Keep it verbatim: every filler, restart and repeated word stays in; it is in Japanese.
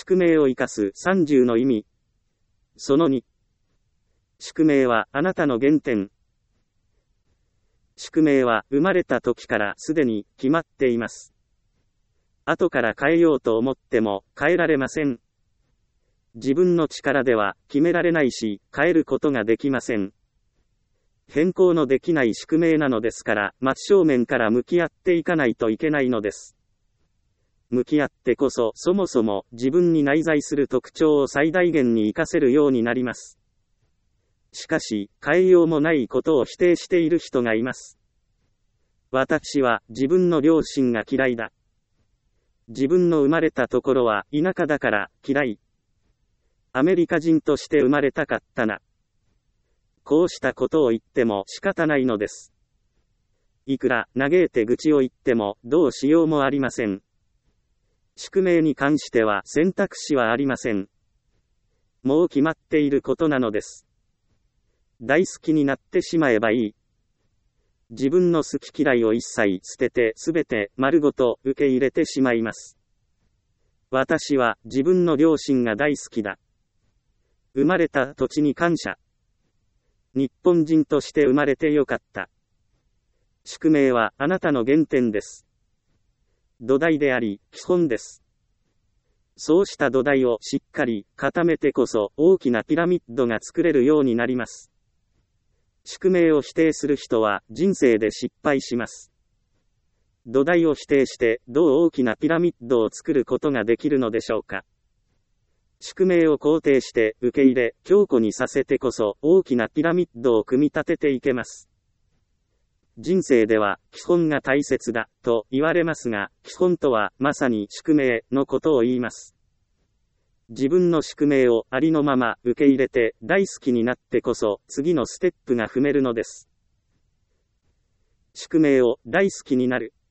宿命を生かすさんじゅうの意味。そのに。宿命はあなたの原点。宿命は生まれた時からすでに決まっています。後から変えようと思っても変えられません。自分の力では決められないし、変えることができません。変更のできない宿命なのですから、真正面から向き合っていかないといけないのです。向き合ってこそ、そもそも自分に内在する特徴を最大限に活かせるようになります。しかし、変えようもないことを否定している人がいます。私は自分の両親が嫌いだ。自分の生まれたところは田舎だから嫌い。アメリカ人として生まれたかったな。こうしたことを言っても仕方ないのです。いくら嘆いて愚痴を言ってもどうしようもありません。宿命に関しては選択肢はありません。もう決まっていることなのです。大好きになってしまえばいい。自分の好き嫌いを一切捨ててすべて丸ごと受け入れてしまいます。私は自分の両親が大好きだ。生まれた土地に感謝。日本人として生まれてよかった。宿命はあなたの原点です。土台であり、基本です。そうした土台をしっかり固めてこそ大きなピラミッドが作れるようになります。宿命を否定する人は人生で失敗します。土台を否定してどう大きなピラミッドを作ることができるのでしょうか。宿命を肯定して受け入れ強固にさせてこそ大きなピラミッドを組み立てていけます。人生では基本が大切だと言われますが、基本とはまさに宿命のことを言います。自分の宿命をありのまま受け入れて大好きになってこそ次のステップが踏めるのです。宿命を大好きになる。